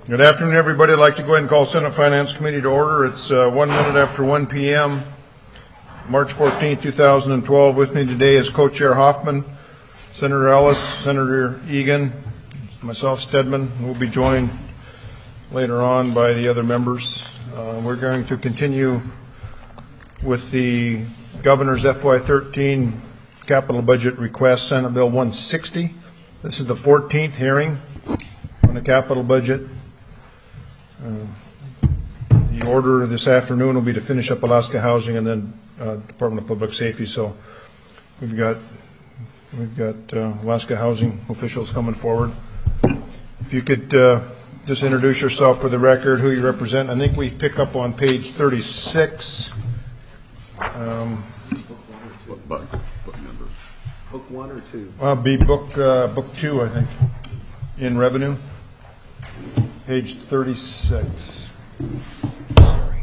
Good afternoon, everybody. I'd like to go ahead and call Senate Finance Committee to order. It's 1 minute after 1 p.m., March 14, 2012. With me today is Co-Chair Hoffman, Senator Ellis, Senator Egan, myself, Stedman. We'll be joined later on by the other members. We're going to continue with the Governor's FY13 capital budget request, Senate Bill 160. This is the 14th hearing on the capital budget. The order this afternoon will be to finish up Alaska Housing and then Department of Public Safety. So we've got Alaska Housing officials coming forward. If you could just introduce yourself for the record, who you represent. I think we pick up on page 36. Book number? Book 1 or 2? Be book 2, I think, in revenue. Page 36. Sorry.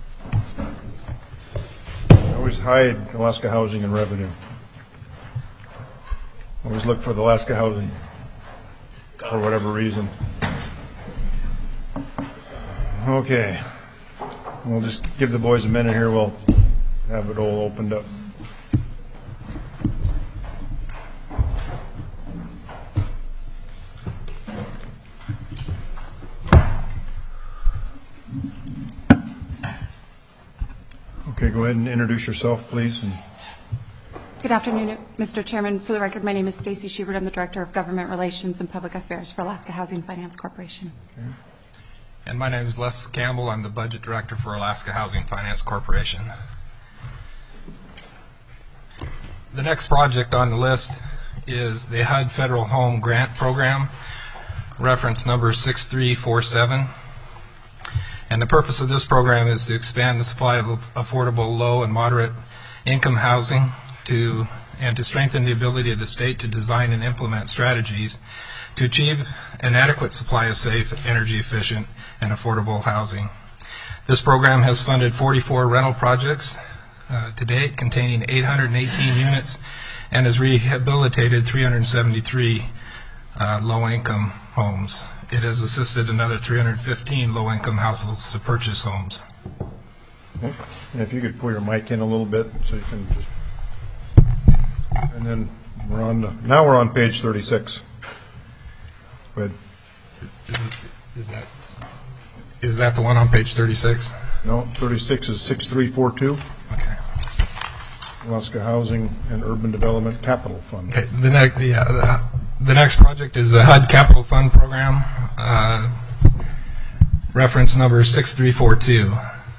I always hide Alaska Housing and revenue. Always look for the Alaska Housing for whatever reason. Okay. We'll just give the boys a minute here. We'll have it all opened up. Okay, go ahead and introduce yourself, please. Good afternoon, Mr. Chairman. For the record, my name is Stacy Schubert. I'm the Director of Government Relations and Public Affairs for Alaska Housing Finance Corporation. Okay. And my name is Les Campbell. I'm the Budget Director for Alaska Housing Finance Corporation. The next project on the list is the HUD Federal Home Grant Program, reference number 6347. And the purpose of this program is to expand the supply of affordable low and moderate income housing and to strengthen the ability of the state to design and implement strategies to achieve an adequate supply of safe, energy efficient, and affordable housing. This program has funded 44 rental projects to date, containing 818 units, and has rehabilitated 373 low-income homes. It has assisted another 315 low-income households to purchase homes. Okay. And if you could pull your mic in a little bit so you can just... And then now we're on page 36. Go ahead. Is that the one on page 36? No, 36 is 6342. Okay. Alaska Housing and Urban Development Capital Fund. Okay. The next project is the HUD Capital Fund Program, reference number 6342.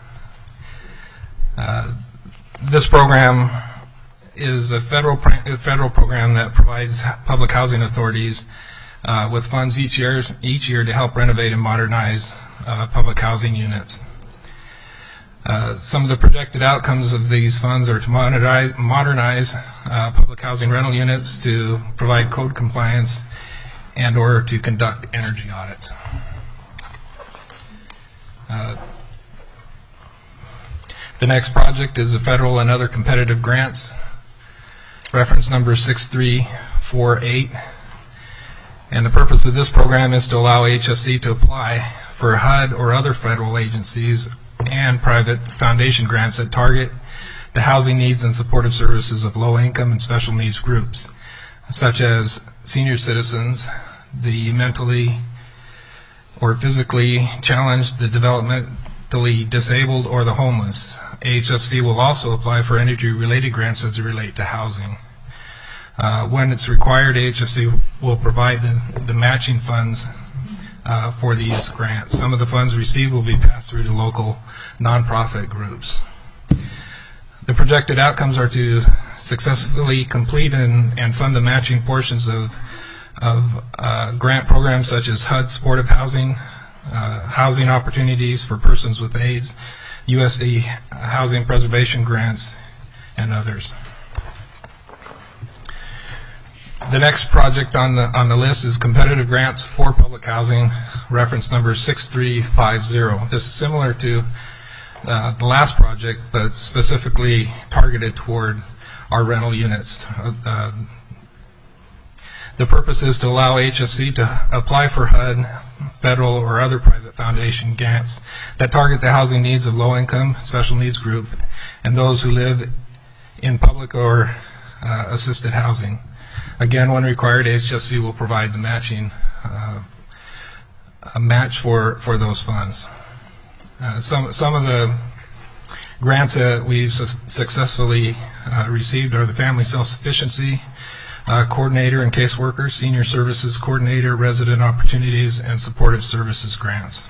This program is a federal program that provides public housing authorities with funds each year to help renovate and modernize public housing units. Some of the projected outcomes of these funds are to modernize public housing rental units, to provide code compliance, and or to conduct energy audits. The next project is the federal and other competitive grants, reference number 6348. And the purpose of this program is to allow HFC to apply for HUD or other federal agencies and private foundation grants that target the housing needs and supportive services of low-income and special needs groups, such as senior citizens, the mentally or physically challenged, the developmentally disabled, or the homeless. HFC will also apply for energy-related grants as they relate to housing. When it's required, HFC will provide the matching funds for these grants. Some of the funds received will be passed through to local nonprofit groups. The projected outcomes are to successfully complete and fund the matching portions of grant programs such as HUD supportive housing, housing opportunities for persons with AIDS, USD housing preservation grants, and others. The next project on the list is competitive grants for public housing, reference number 6350. This is similar to the last project, but specifically targeted toward our rental units. The purpose is to allow HFC to apply for HUD federal or other private foundation grants that target the housing needs of low-income, special needs group, and those who live in public or assisted housing. Again, when required, HFC will provide the matching a match for those funds. Some of the grants that we've successfully received are the Family Self-Sufficiency Coordinator and Caseworker, Senior Services Coordinator, Resident Opportunities, and Supportive Services grants.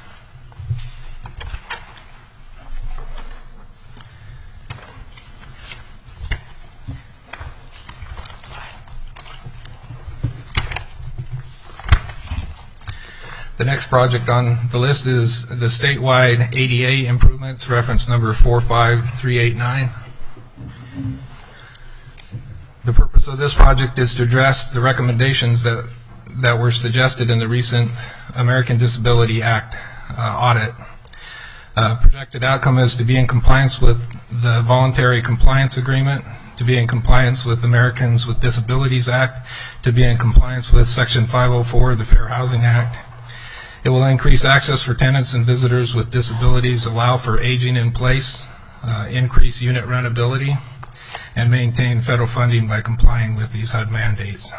The next project on the list is the statewide ADA improvements, reference number 45389. The purpose of this project is to address the recommendations that were suggested in the recent American Disability Act audit. Projected outcome is to be in compliance with the Voluntary Compliance Agreement, to be in compliance with Americans with Disabilities Act, to be in compliance with Section 504 of the Fair Housing Act. It will increase access for tenants and visitors with disabilities, allow for aging in place, increase unit rentability, and maintain federal funding by complying with these HUD mandates.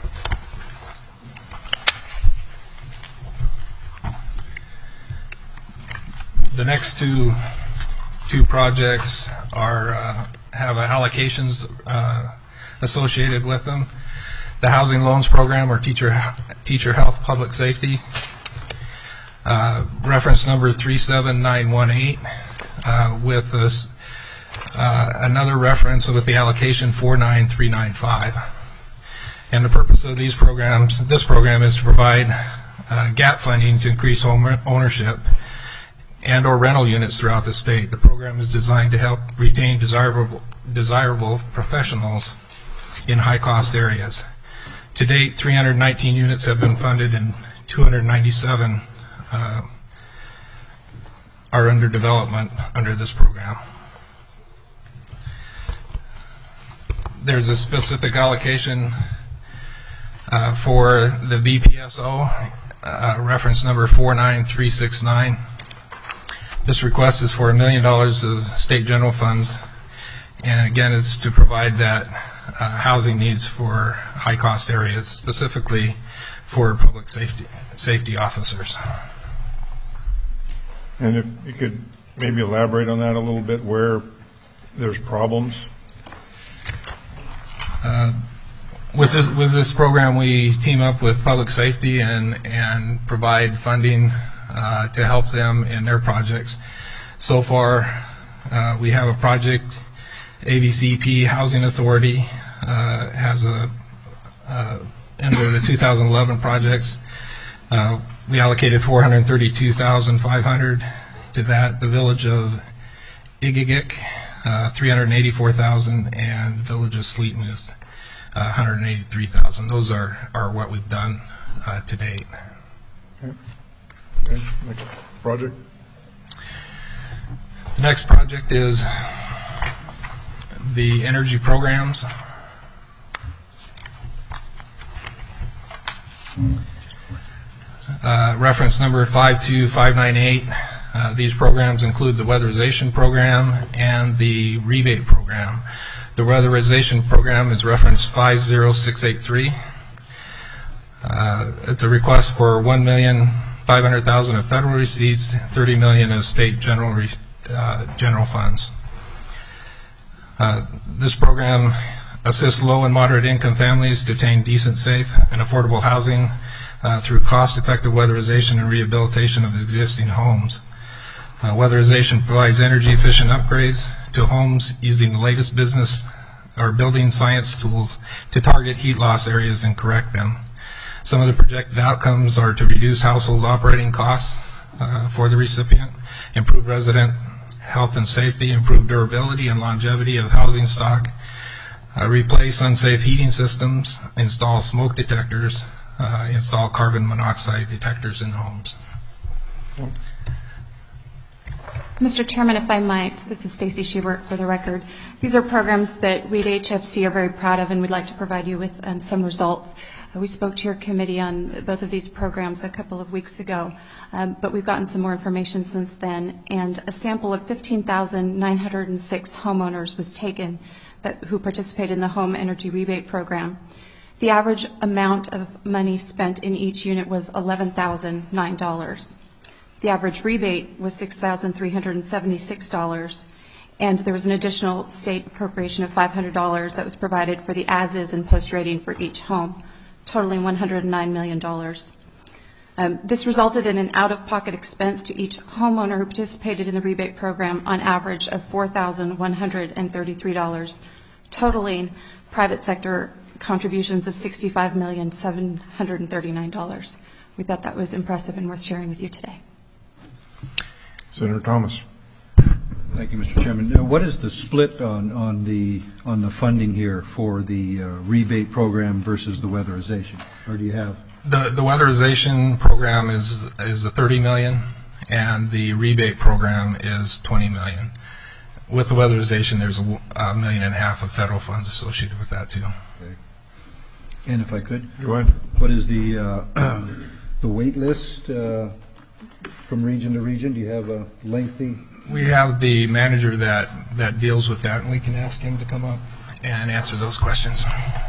The next two projects have allocations associated with them. The Housing Loans Program, or Teacher Health Public Safety, reference number 37918, with this another reference with the allocation 49395. And the purpose of this program is to provide gap funding to increase home ownership and or rental units throughout the state. The program is designed to help retain desirable professionals in high-cost areas. To date, 319 units have been funded and 297 are under development under this program. There's a specific allocation for the VPSO, reference number 49369. This request is for $1 million of state general funds, and again, it's to provide that housing needs for high-cost areas, specifically for public safety officers. And if you could maybe elaborate on that a little bit, where there's problems? With this program, we team up with public safety and provide funding to help them in their projects. So far, we have a project, AVCP Housing Authority has under the 2011 projects. We allocated $432,500 to that. The Village of Igigik, $384,000, and Village of Sleetmuth, $183,000. Those are what we've done to date. Okay. Next project. The next project is the energy programs. Reference number 52598. These programs include the weatherization program and the rebate program. The weatherization program is reference 50683. It's a request for $1,500,000 of federal receipts, $30 million of state general funds. This program assists low and moderate income families to attain decent, safe, and affordable housing through cost-effective weatherization and rehabilitation of existing homes. Weatherization provides energy-efficient upgrades to homes using the latest business or building science tools to target heat loss areas and correct them. Some of the projected outcomes are to reduce household operating costs for the recipient, improve resident health and safety, improve durability and longevity of housing stock, replace unsafe heating systems, install smoke detectors, install carbon monoxide detectors in homes. Mr. Chairman, if I might, this is Stacy Schubert for the record. These are programs that we at HFC are very proud of, and we'd like to provide you with some results. We spoke to your committee on both of these programs a couple of weeks ago, but we've gotten some more information since then, and a sample of 15,906 homeowners was taken who participated in the Home Energy Rebate Program. The average amount of money spent in each unit was $11,009. The average rebate was $6,376, and there was an additional state appropriation of $500 that was provided for the as-is and post-rating for each home, totaling $109 million. This resulted in an out-of-pocket expense to each homeowner who participated in the rebate program on average of $4,133, totaling private sector contributions of $65,739. We thought that was impressive and worth sharing with you today. Senator Thomas. Thank you, Mr. Chairman. What is the split on the funding here for the rebate program versus the weatherization? Or do you have? The weatherization program is a $30 million, and the rebate program is $20 million. With the weatherization, there's $1.5 million of federal funds associated with that too. Okay. And if I could, Go ahead. what is the wait list from region to region? Do you have a lengthy? We have the manager that deals with that, and we can ask him to come up and answer those questions.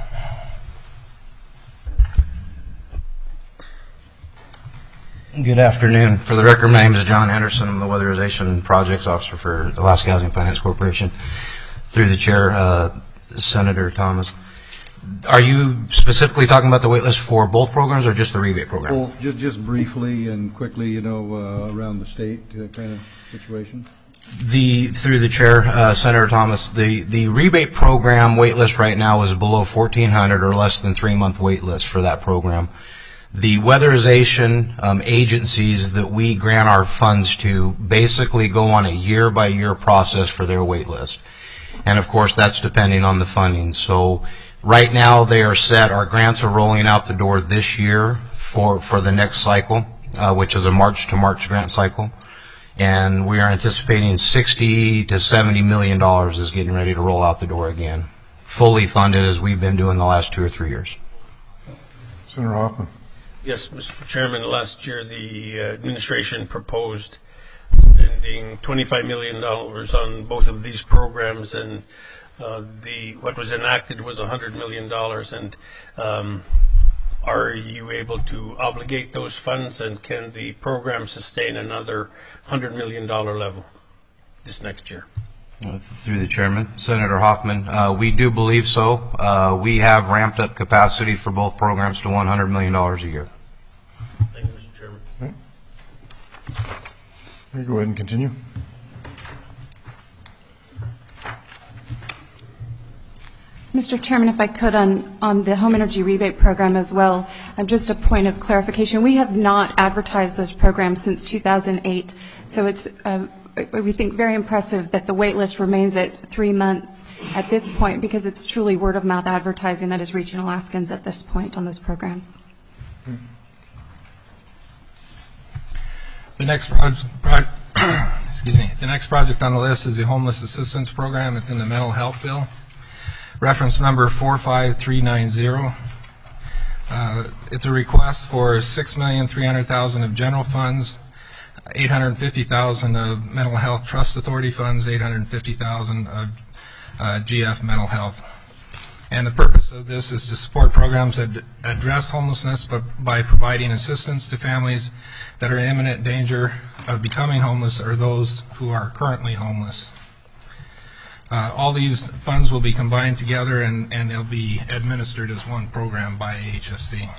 Good afternoon. For the record, my name is John Anderson. I'm the Weatherization Projects Officer for Alaska Housing Finance Corporation. Through the chair, Senator Thomas. Are you specifically talking about the wait list for both programs or just the rebate program? Well, just briefly and quickly, around the state kind of situation. Through the chair, Senator Thomas, the rebate program wait list right now is below 1,400 or less than 3-month wait list for that program. The weatherization agencies that we grant our funds to basically go on a year-by-year process for their wait list. And of course, that's depending on the funding. So right now they are set. Our grants are rolling out the door this year for the next cycle, which is a March to March grant cycle. And we are anticipating $60 to $70 million is getting ready to roll out the door again, fully funded as we've been doing the last 2 or 3 years. Senator Hoffman. Yes, Mr. Chairman, last year the administration proposed spending $25 million on both of these programs, and what was enacted was $100 million. And are you able to obligate those funds, and can the program sustain another $100 million level this next year? Through the chairman, Senator Hoffman, we do believe so. We have ramped up capacity for both programs to $100 million a year. Thank you, Mr. Chairman. Okay. You go ahead and continue. Mr. Chairman, if I could, on the Home Energy Rebate Program as well, just a point of clarification. We have not advertised those programs since 2008, so it's we think very impressive that the wait list remains at 3 months at this point, because it's truly word-of-mouth advertising that is reaching Alaskans at this point on those programs. The next the next project on the list is the Homeless Assistance Program. It's in the Mental Health Bill. Reference number 45390. It's a request for $6,300,000 of general funds, $850,000 of Mental Health Trust Authority funds, $850,000 of GF Mental Health. And the purpose of this is to support programs that address homelessness by providing assistance to families that are in imminent danger of becoming homeless or those who are currently homeless. All these funds will be combined together, and they'll be administered as one program by HFC.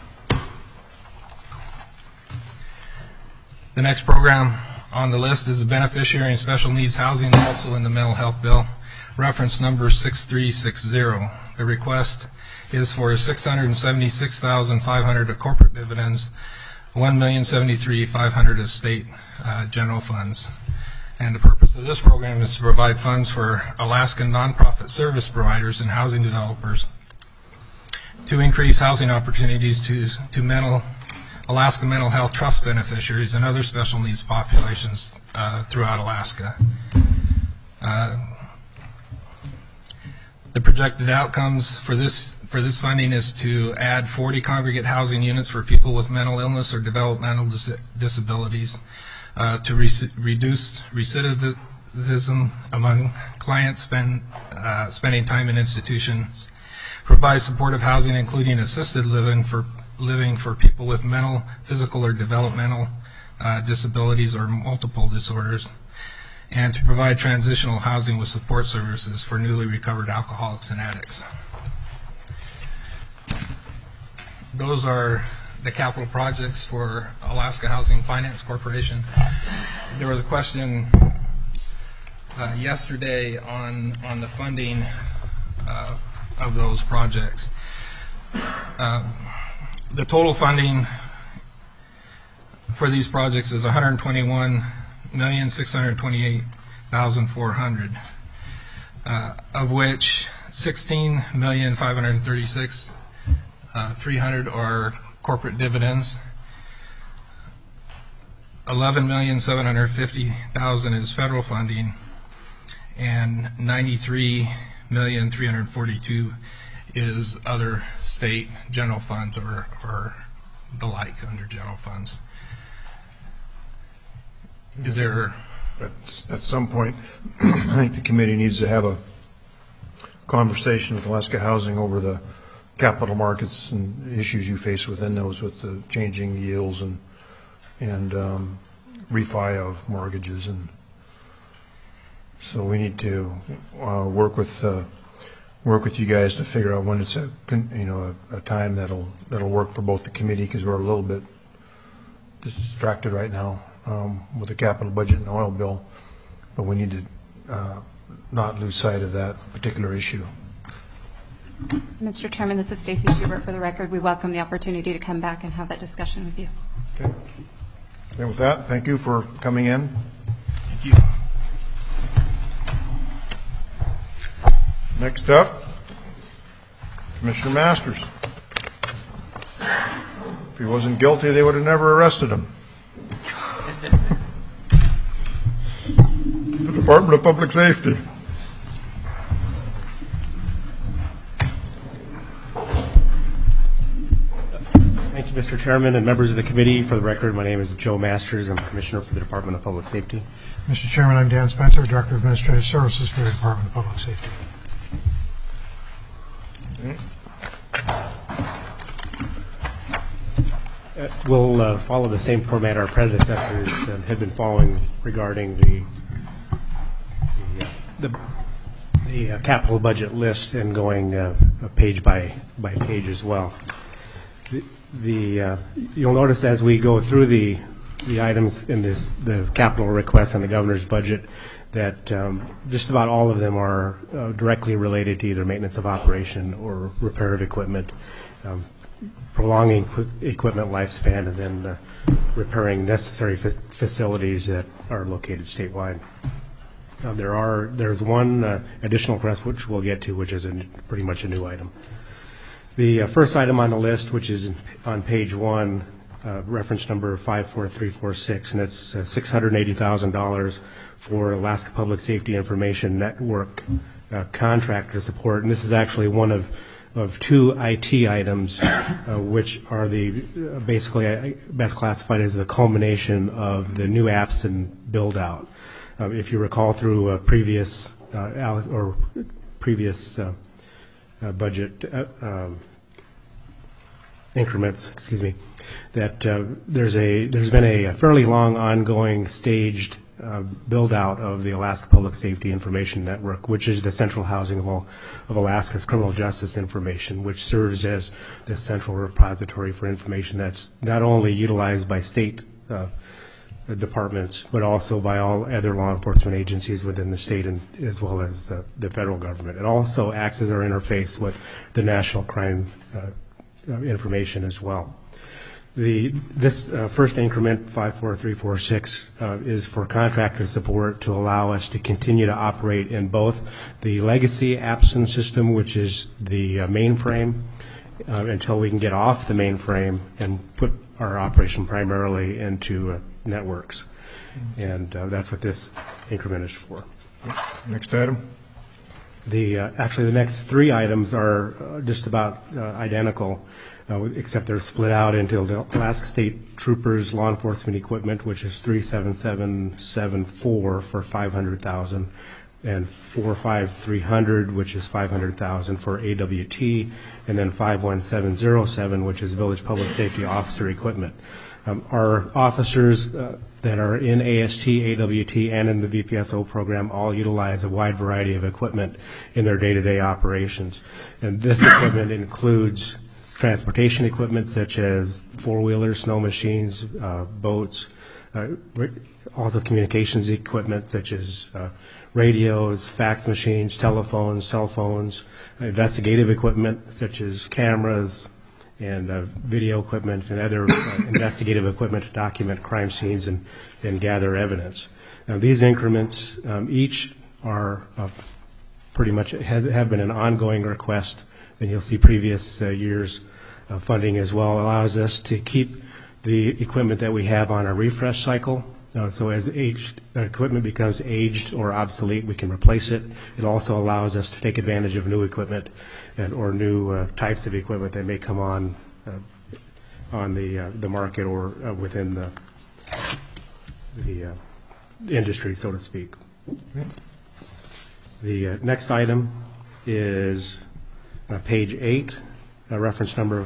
The next program on the list is the Beneficiary and Special Needs Housing, also in the Mental Health Bill. Reference number 6360. The request is for $676,500 of corporate dividends, $1,073,500 of state general funds. And the purpose of this program is to provide funds for Alaskan nonprofit service providers and housing developers to increase housing opportunities to Alaska Mental Health Trust beneficiaries and other special needs populations throughout Alaska. The projected outcomes for this for this funding is to add 40 congregate housing units for people with mental illness or developmental disabilities, to reduce recidivism among clients spending time in institutions, provide supportive housing including assisted living for people with mental, physical, or developmental disabilities or multiple disorders, and to provide transitional housing with support services for newly recovered alcoholics and addicts. Those are the capital projects for Alaska Housing Finance Corporation. There was a question yesterday on the funding of those projects. The total funding for these projects is $121,628,400, of which $16,536,300 are corporate dividends, $11,750,000 is federal funding, and $93,342,000 is other state general funds or the like under general funds. Is there? At some point, I think the committee needs to have a conversation with Alaska Housing over the capital markets and issues you face within those, with the changing yields and refi of mortgages, and so we need to work with you guys to figure out when it's a time that'll work for both the committee, because we're a little bit distracted right now with the capital budget and oil bill, but we need to not lose sight of that particular issue. Mr. Chairman, this is Stacy Schubert. For the record, we welcome the opportunity to come back and have that discussion with you. Okay. And with that, thank you for coming in. Thank you. Next up, Commissioner Masters. If he wasn't guilty, they would have never arrested him. The Department of Public Safety. Thank you, Mr. Chairman and members of the committee. For the record, my name is Joe Masters. I'm Commissioner for the Department of Public Safety. Mr. Chairman, I'm Dan Spencer, Director of Administrative Services for the Department of Public Safety. We'll follow the same format our predecessors had been following regarding the capital budget list, and going page by page as well. You'll notice as we go through the items in the capital requests on the governor's budget that just about all of them are directly related to either maintenance of operation or repair of equipment, prolonging equipment lifespan, and then repairing necessary facilities that are located statewide. There's one additional request which we'll get to, which is pretty much a new item. The first item on the list, which is on page 1, reference number 54346, and it's $680,000 for Alaska Public Safety Information Network contractor support. And this is actually one of two IT items, which are basically best classified as the culmination of the new apps and build out. If you recall through previous budget increments, that there's been a fairly long ongoing staged build out of the Alaska Public Safety Information Network, which is the central housing of Alaska's criminal justice information, which serves as the central repository for information that's not only utilized by state departments, but also by all other law enforcement agencies within the state, and as well as the federal government. It also acts as our interface with the national crime information as well. This first increment, 54346, is for contractor support to allow us to continue to operate in both the legacy Appson system, which is the mainframe, until we can get off the mainframe and put our operation primarily into networks. And that's what this increment is for. Next item. Actually, the next three items are just about identical, except they're split out into the Alaska State Troopers law enforcement equipment, which is 37774 for $500,000, and 45300, which is $500,000 for AWT, and then 51707, which is Village Public Safety Officer equipment. Our officers that are in AST, AWT, and in the VPSO program all utilize a wide variety of equipment in their day-to-day operations. And this equipment includes transportation equipment such as four-wheelers, snow machines, boats, also communications equipment such as radios, fax machines, telephones, cell phones, investigative equipment such as cameras, and video equipment and other investigative equipment to document crime scenes and gather evidence. Now, these increments each are pretty much have been an ongoing request, and you'll see previous years' funding as well allows us to keep the equipment that we have on a refresh cycle. So as equipment becomes aged or obsolete, we can replace it. It also allows us to take advantage of new equipment or new types of equipment that may come on the market or within the industry, so to speak. The next item is page 8, reference number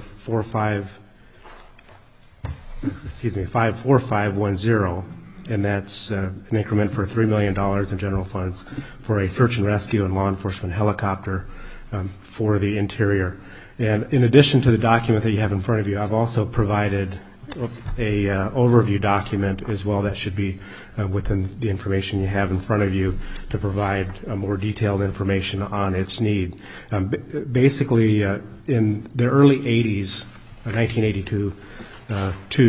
54510. And that's an increment for $3 million in general funds for a search and rescue and law enforcement helicopter for the interior. And in addition to the document that you have in front of you, I've also provided a overview document as well that should be within the information you have in front of you to provide more detailed information on its need. Basically, in the early 80s, 1982 to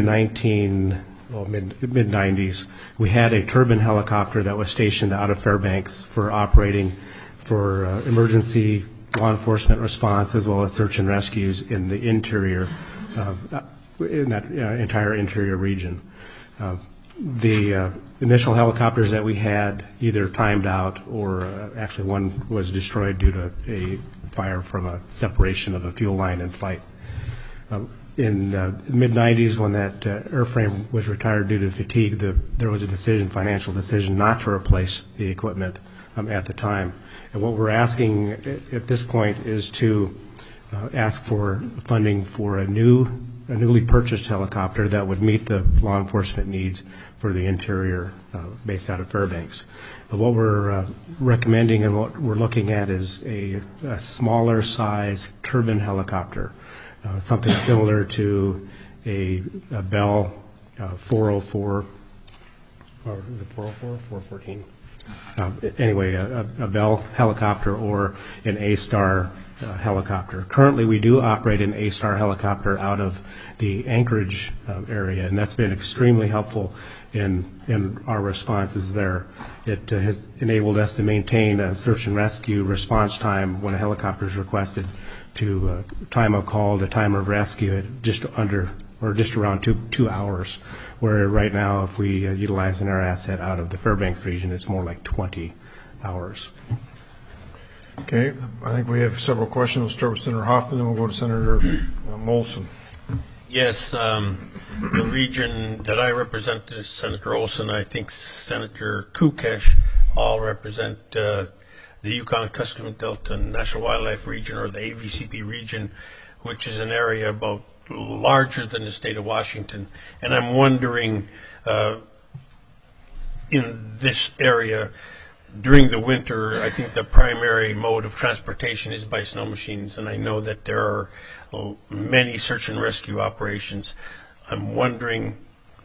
mid-90s, we had a turbine helicopter that was stationed out of Fairbanks for operating for emergency law enforcement response as well as search and rescues in the interior, in that entire interior region. The initial helicopters that we had either timed out or actually one was destroyed due to a fire from a separation of a fuel line in flight. In the mid-90s, when that airframe was retired due to fatigue, there was a financial decision not to replace the equipment at the time. And what we're asking at this point is to ask for funding for a newly purchased helicopter that would meet the law enforcement needs for the interior based out of Fairbanks. But what we're recommending and what we're looking at is a smaller size turbine helicopter. Something similar to a Bell 404, or is it 404, 414? Anyway, a Bell helicopter or an A-Star helicopter. Currently, we do operate an A-Star helicopter out of the Anchorage area, and that's been extremely helpful in our responses there. It has enabled us to maintain a search and rescue response time when a helicopter is requested to time of call to time of rescue at just around 2 hours, where right now if we utilize an air asset out of the Fairbanks region, it's more like 20 hours. Okay, I think we have several questions. We'll start with Senator Hoffman, then we'll go to Senator Molson. Yes, the region that I represent is Senator Olson. I think Senator Kukesh all represent the Yukon-Kuskokwim Delta National Wildlife Region, or the AVCP region, which is an area about larger than the state of Washington. And I'm wondering, in this area, during the winter, I think the primary mode of transportation is by snow machines, and I know that there are many search and rescue operations. I'm wondering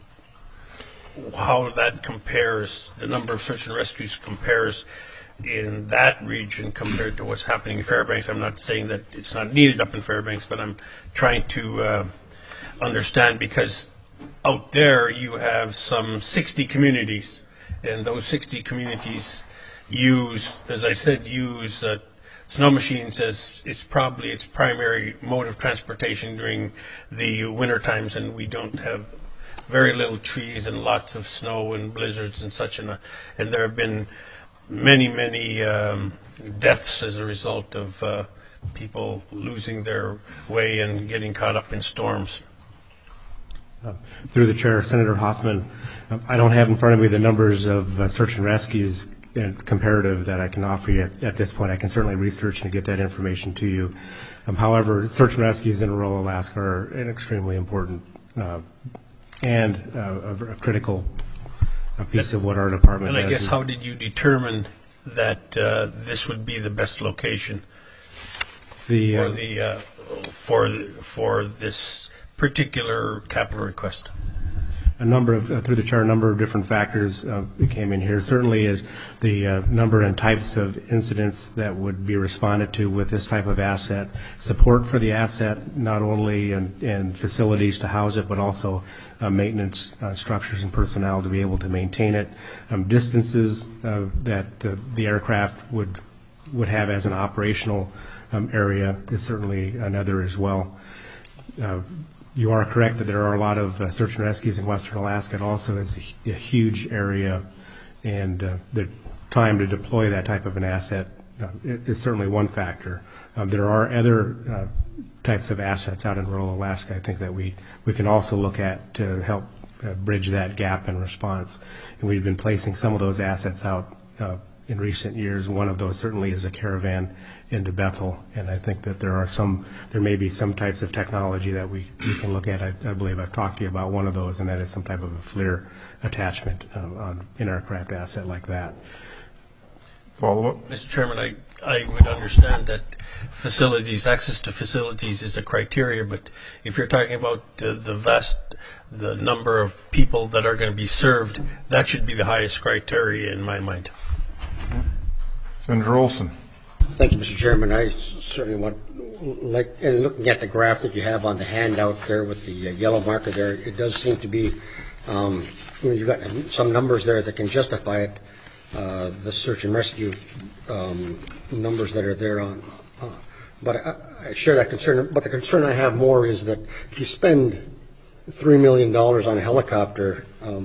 how that compares, the number of search and rescues compares in that region compared to what's happening in Fairbanks. I'm not saying that it's not needed up in Fairbanks, but I'm trying to understand, because out there you have some 60 communities, and those 60 communities use, as I said, snow machines as it's probably its primary mode of transportation during the winter times, and we don't have very little trees and lots of snow and blizzards and such, and there have been many deaths as a result of people losing their way and getting caught up in storms. Through the chair, Senator Hoffman, I don't have in front of me the numbers of search and rescues comparative that I can offer you at this point. I can certainly research and get that information to you. However, search and rescues in rural Alaska are an extremely important and a critical piece of what our department does. And I guess how did you determine that this would be the best location for this particular capital request? Through the chair, a number of different factors came in here. Certainly is the number and types of incidents that would be responded to with this type of asset, support for the asset, not only in facilities to house it, but also maintenance structures and personnel to be able to maintain it, distances that the aircraft would have as an operational area is certainly another as well. You are correct that there are a lot of search and rescues in western Alaska. It also is a huge area, and the time to deploy that type of an asset is certainly one factor. There are other types of assets out in rural Alaska, I think, that we can also look at to help bridge that gap in response. And we've been placing some of those assets out in recent years. One of those certainly is a caravan into Bethel, and I think that there may be some types of technology that we can look at. I believe I've talked to you about one of those, and that is some type of a FLIR attachment on an aircraft asset like that. Follow-up? Mr. Chairman, I would understand that access to facilities is a criteria, but if you're talking about the number of people that are going to be served, that should be the highest criteria in my mind. Senator Olson. Thank you, Mr. Chairman. I certainly and looking at the graph that you have on the handout there with the yellow marker there, it does seem to be, you've got some numbers there that can justify it, the search and rescue numbers that are there on. But I share that concern. But the concern I have more is that if you spend $3 million on a helicopter,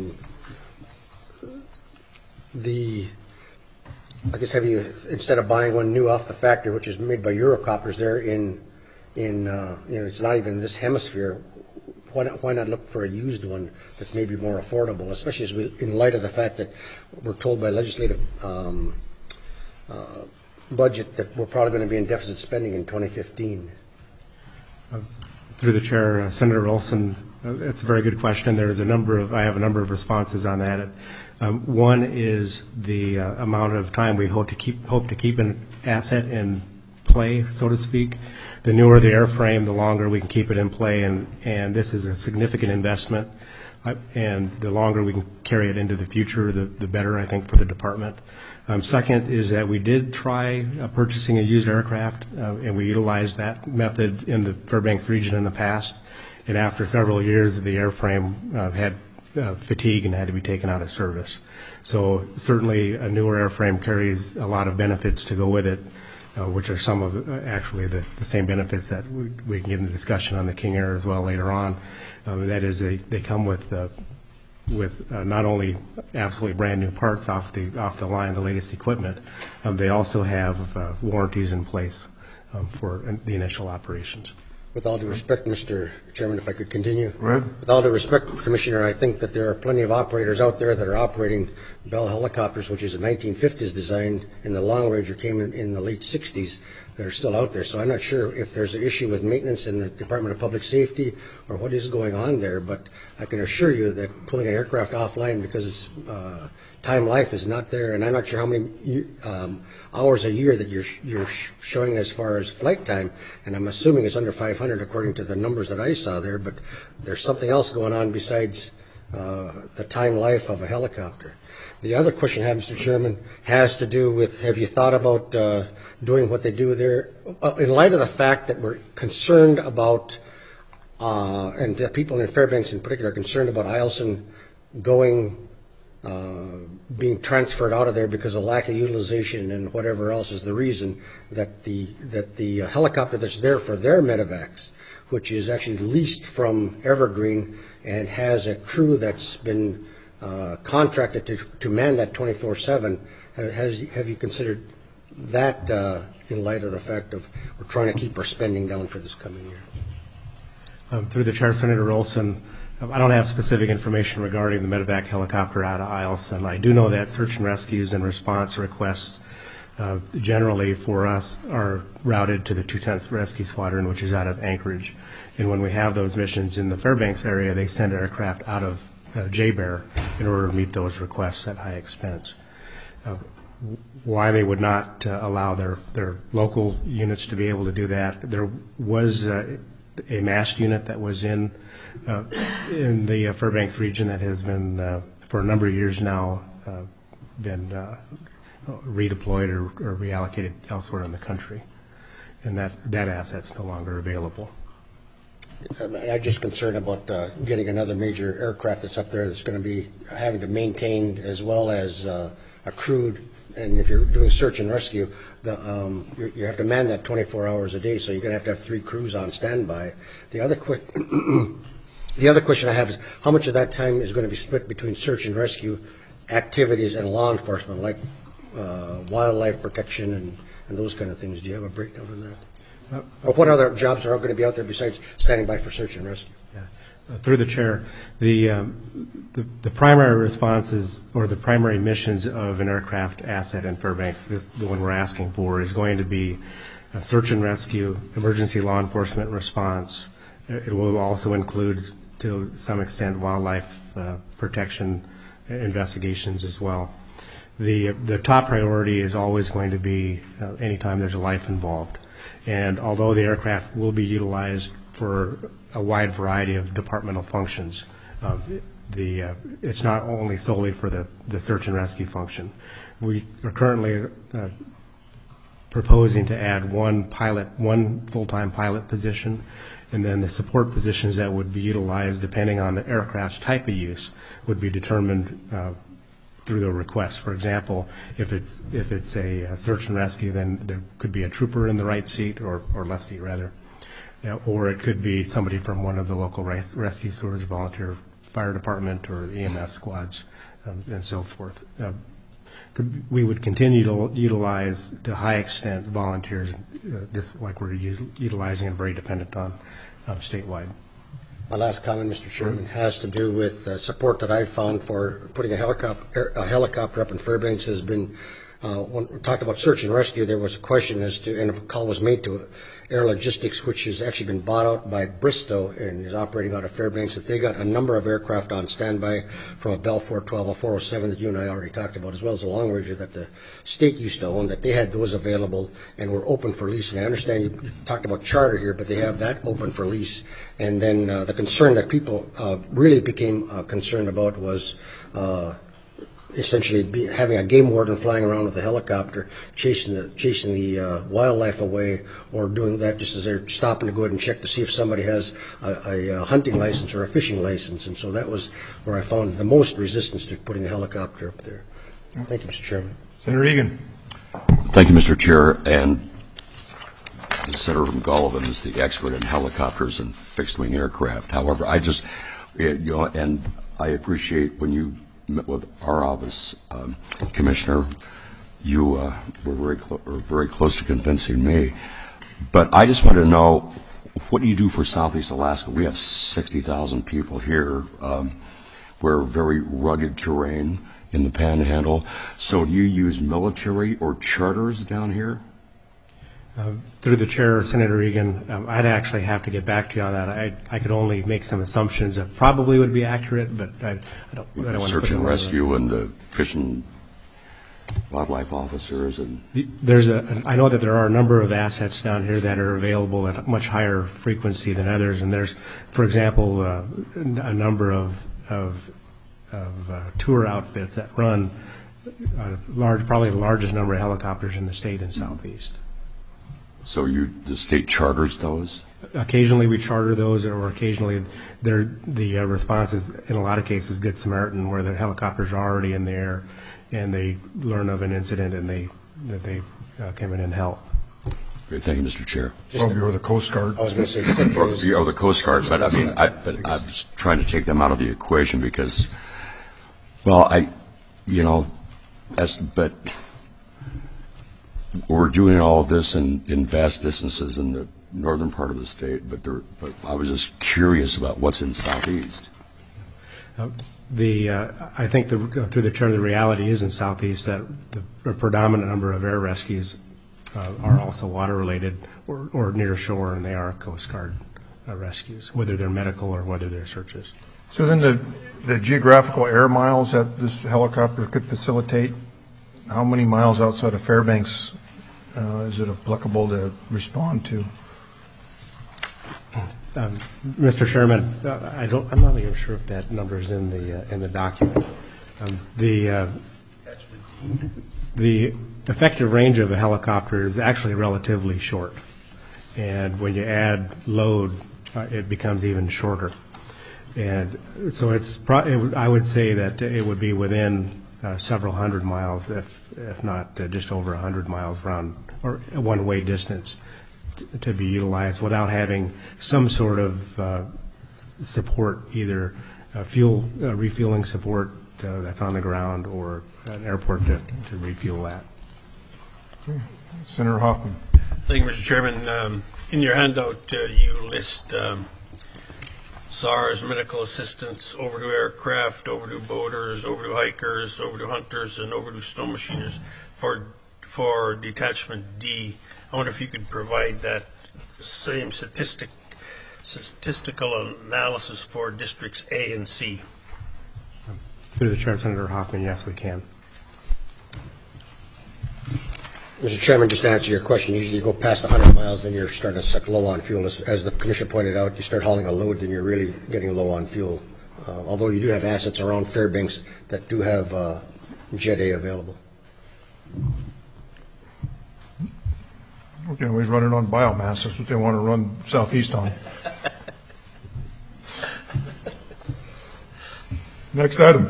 I guess instead of buying one new off the factory, which is made by Eurocopters there it's not even in this hemisphere, why not look for a used one that's maybe more affordable, especially in light of the fact that we're told by legislative budget that we're probably going to be in deficit spending in 2015. Through the chair, Senator Olson, it's a very good question. I have a number of responses on that. One is the amount of time we hope to keep an asset in play, so to speak. The newer the airframe, the longer we can keep it in play, and this is a significant investment. And the longer we can carry it into the future, the better, I think, for the department. Second is that we did try purchasing a used aircraft, and we utilized that method in the Fairbanks region in the past. And after several years, the airframe had fatigue and had to be taken out of service. So certainly a newer airframe carries a lot of benefits to go with it, which are some of actually the same benefits that we can get into discussion on the King Air as well later on. That is, they come with not only absolutely brand new parts off the line, the latest equipment, they also have warranties in place for the initial operations. With all due respect, Mr. Chairman, if I could continue. Right. With all due respect, Commissioner, I think that there are plenty of operators out there that are operating Bell helicopters, which is a 1950s design, and the Long Ranger came in the late 60s, that are still out there. So I'm not sure if there's an issue with maintenance in the Department of Public Safety or what is going on there, but I can assure you that pulling an aircraft offline because it's time life is not there, and I'm not sure how many hours a year that you're showing as far as flight time, and I'm assuming it's under 500 according to the numbers that I saw there, but there's something else going on besides the time life of a helicopter. The other question I have, Mr. Chairman, has to do with, have you thought about doing what they do there? In light of the fact that we're concerned about, and the people in Fairbanks in particular are concerned about Eielson being transferred out of there because of lack of utilization and whatever else is the reason, that the helicopter that's there for their medevacs, which is actually leased from Evergreen and has a crew that's been contracted to man that 24/7, have you considered that in light of the fact of we're trying to keep our spending down for this coming year. Through the chair, Senator Olson, I don't have specific information regarding the medevac helicopter out of Eielson. I do know that search and rescues and response requests generally for us are routed to the 210th Rescue Squadron, which is out of Anchorage. And when we have those missions in the Fairbanks area, they send aircraft out of JBER in order to meet those requests at high expense. Why they would not allow their local units to be able to do that, there was a mast unit that was in the Fairbanks region that has been, for a number of years now, been redeployed or reallocated elsewhere in the country, and that asset's no longer available. I'm just concerned about getting another major aircraft that's up there that's going to be having to maintain as well as accrued. And if you're doing search and rescue, you have to man that 24 hours a day, so you're going to have 3 crews on standby. The other question I have is how much of that time is going to be split between search and rescue activities and law enforcement, like wildlife protection and those kind of things? Do you have a breakdown on that? Or what other jobs are going to be out there besides standing by for search and rescue? Through the chair, the primary responses or the primary missions of an aircraft asset in Fairbanks, the one we're asking for, is going to be search and rescue, emergency law enforcement response. It will also include, to some extent, wildlife protection investigations as well. The top priority is always going to be anytime there's a life involved. And although the aircraft will be utilized for a wide variety of departmental functions, it's not only solely for the search and rescue function. We are currently proposing to add one full-time pilot position, and then the support positions that would be utilized depending on the aircraft's type of use would be determined through the request. For example, if it's a search and rescue, then there could be a trooper in the right seat or left seat rather, or it could be somebody from one of the local rescue stores, volunteer fire department, or EMS squads, and so forth. We would continue to utilize to high extent volunteers, just like we're utilizing and very dependent on statewide. My last comment, Mr. Chairman, has to do with support that I've found for putting a helicopter up in Fairbanks has been, when we talked about search and rescue, there was a question as to, and a call was made to Air Logistics, which has actually been bought out by Bristow and is operating out of Fairbanks, that they got a number of aircraft on standby from a Bell 412, a 407 that you and I already talked about, as well as a Long Ranger that the state used to own, that they had those available and were open for lease. And I understand you talked about charter here, but they have that open for lease. And then the concern that people really became concerned about was essentially having a game warden flying around with a helicopter, chasing the wildlife away, or doing that just as they're stopping to go ahead and check to see if somebody has a hunting license or a fishing license. And so that was where I found the most resistance to putting a helicopter up there. Thank you, Mr. Chairman. Senator Egan. Thank you, Mr. Chair. And Senator Gollivan is the expert in helicopters and fixed-wing aircraft. However, and I appreciate when you met with our office, Commissioner, you were very close to convincing me. But I just want to know, what do you do for Southeast Alaska? We have 60,000 people here. We're very rugged terrain in the Panhandle. So do you use military or charters down here? Through the chair, Senator Egan, I'd actually have to get back to you on that. I could only make some assumptions that probably would be accurate, but I don't want to search and rescue and the fish and wildlife officers. And I know that there are a number of assets down here that are available at a much higher frequency than others, and there's, for example, a number of tour outfits that run probably the largest number of helicopters in the state and Southeast. So the state charters those? Occasionally we charter those, or occasionally the response is, in a lot of cases, Good Samaritan, where the helicopters are already in the air and they learn of an incident and they come in and help. Great, thank you, Mr. Chair. Or the Coast Guard. I was going to say, or the Coast Guard, but I mean, I'm just trying to take them out of the equation because, well, but we're doing all of this in vast distances in the northern part of the state, but I was just curious about what's in Southeast. I think through the chair, the reality is in Southeast that the predominant number of air rescues are also water-related or near shore, and they are Coast Guard rescues, whether they're medical or whether they're searches. So then the geographical air miles that this helicopter could facilitate, how many miles outside of Fairbanks is it applicable to respond to? Mr. Chairman, I'm not even sure if that number is in the document. The effective range of a helicopter is actually relatively short, and when you add load, it becomes even shorter. And so I would say that it would be within several hundred miles, if not just over 100 miles round or one-way distance to be utilized without having some sort of support, either fuel refueling support that's on the ground or an airport to refuel that. Senator Hoffman. Thank you, Mr. Chairman. In your handout, you list SARS, medical assistance, overdue aircraft, overdue boaters, overdue hikers, overdue hunters, and overdue snow machiners for Detachment D. I wonder if you could provide that same statistical analysis for Districts A and C. Through the chair, Senator Hoffman, yes, we can. Mr. Chairman, just to answer your question, usually you go past 100 miles, then you're starting to suck low on fuel. As the Commissioner pointed out, you start hauling a load, then you're really getting low on fuel. Although you do have assets around Fairbanks that do have Jet A available. We can always run it on biomass. That's what they want to run Southeast on. Next item.